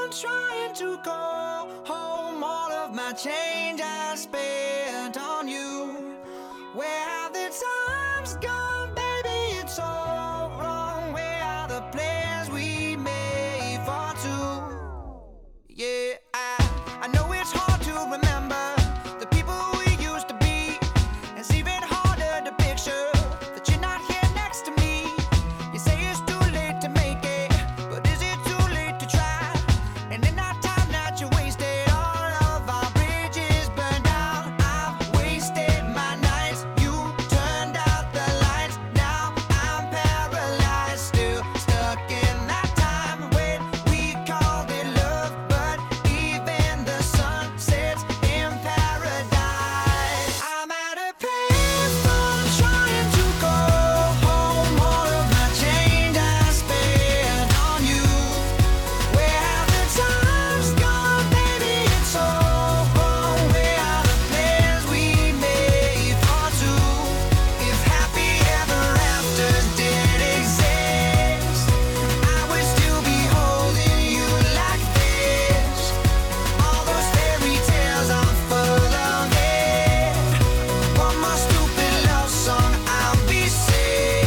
on trying to go home. All of my change I spent on you. Where have the times gone, baby? It's all wrong. Where are the plans we made for two? Yeah, I know it's hard to remember the people we used to be. It's even harder to picture that you're not here next to me. You say it's too late to make it, but is it too late to try? And in that time that you wasted, all of our bridges burned down. I've wasted my nights, you turned out the lights. Now I'm paralyzed, still stuck in that time when we called it love. But even the sun sets in paradise. I'm at a payphone trying to go home. All of my change I spent on you. Where have the times gone, baby? It's all wrong. Where are the plans we made for two? If happy ever afters did exist, I would still be holding you like this. All those fairy tales are full of it. One more stupid love song, I'll be sick.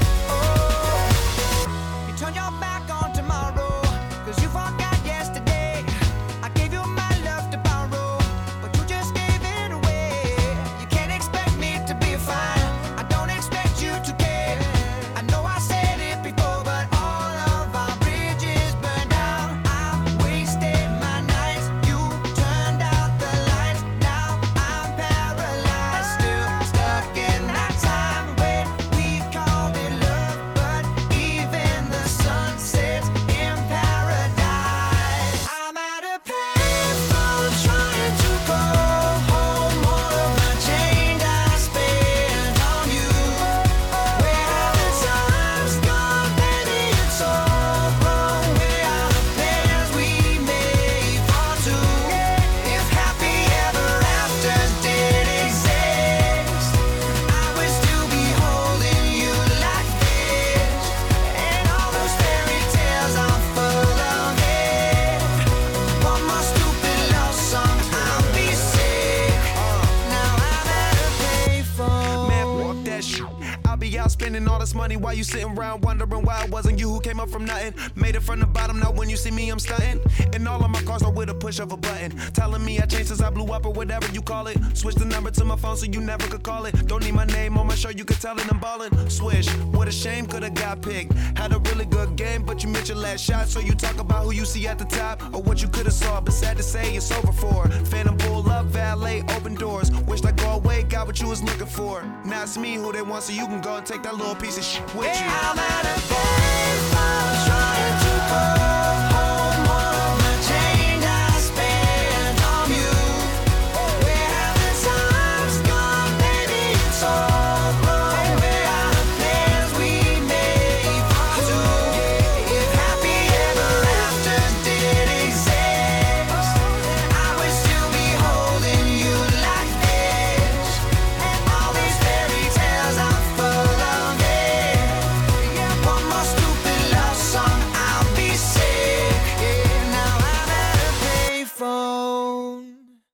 Oh, you turn your back on tomorrow, 'cause you forgot yesterday. I gave you my love to borrow, but you just gave it away. You can't expect me to be fine, I don't expect you to care. I know I said it before, but all of our bridges burned down. I've wasted my nights, you turned out the lights. Now I'm paralyzed, still stuck in that time when we called it love. But even the sun sets in paradise. I'm at a payphone trying to go home. All of my change I spent on you. Where have the times gone, baby? It's all wrong. Where are the plans we made for two? If happy ever afters did exist, I would still be holding you like this. And all those fairy tales are full of it. One more stupid love song, I'll be sick. Now I'm at a payphone. Man, fuck that shit. I'll be out spending all this money while you sitting around wondering why it wasn't you who came up from nothing. Made it from the bottom, now when you see me, I'm stunting. And all of my cars are with a push of a button. Telling me I changed since I blew up or whatever you call it. Switch the number to my phone so you never could call it. Don't need my name on my shirt, you could tell it I'm ballin'. Swish, what a shame, could've got picked. Had a really good game, but you missed your last shot. So you talk about who you see at the top or what you could've saw. But sad to say, it's over for. Phantom pull up, valet, open doors. Wished I go away, got what you was looking for. Now it's me who they want, so you can go and take that little piece of shit with you. I'm at a